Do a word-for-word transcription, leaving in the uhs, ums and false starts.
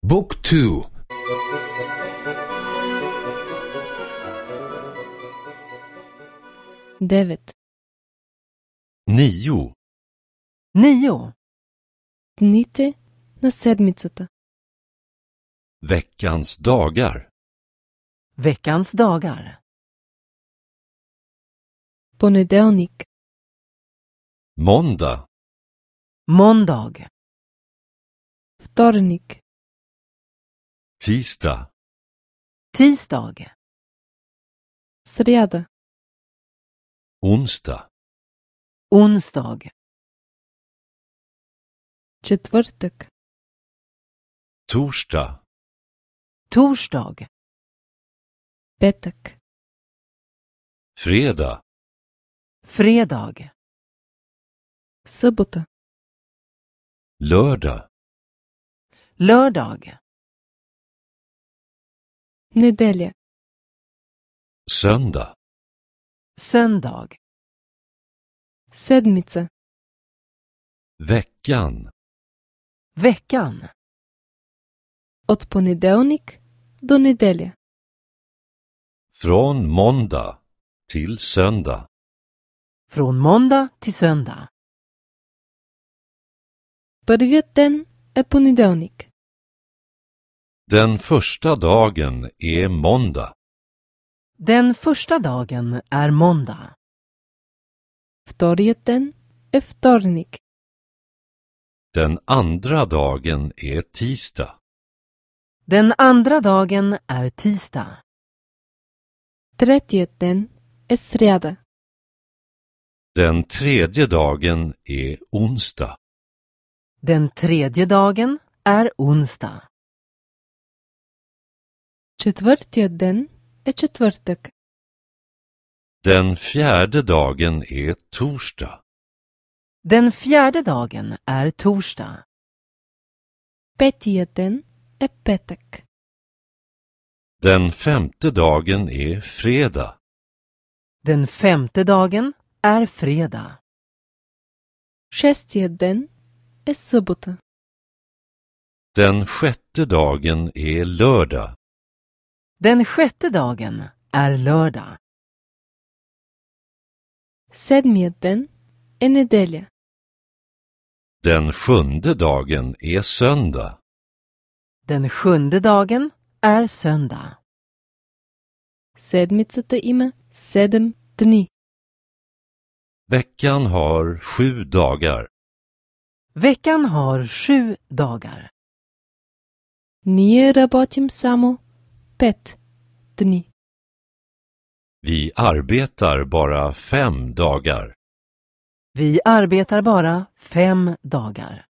Book two. девет. Nio. Nio. Дните на седмицата. Veckans dagar. Veckans dagar. Понеделник, Måndag. Måndag. вторник, Tisdag. Tisdag. сряда, Onsdag. Onsdag. четвъртък, Torsdag. Torsdag. петък, Fredag. Fredag. събота, Lördag. Lördag. неделя, Söndag. Söndag. седмица, Veckan. Veckan. от понеделник до неделя. Från måndag till söndag. Från måndag till söndag. Първият ден е понеделник. Den första dagen är måndag. Den första dagen är måndag. Вторият ден е вторник. Den andra dagen är tisdag. Den andra dagen är tisdag. Третият ден е сряда. Den tredje dagen är onsdag. Den tredje dagen är onsdag. Четвъртият ден е четвъртък. Den fjärde dagen är torsdag. Den fjärde dagen är torsdag. Петият ден е петък. Den femte dagen är fredag. Den femte dagen är fredag. Шестият ден е събота. Den sjätte dagen är lördag. Den sjätte dagen är lördag. Седмият ден е неделя. Den sjunde dagen är söndag. Den sjunde dagen är söndag. Седмицата има седем дни. Veckan har sju dagar. Veckan har sju dagar. Ние работим само пет дни. Vi arbetar bara fem dagar. Vi arbetar bara fem dagar.